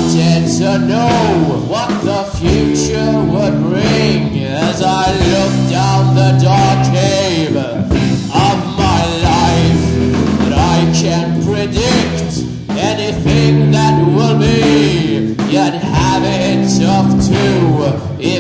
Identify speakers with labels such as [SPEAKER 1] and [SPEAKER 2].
[SPEAKER 1] wanted to know what the future would bring as I looked down the dark cave of my life. But I can't predict anything that will be, yet have it tough too.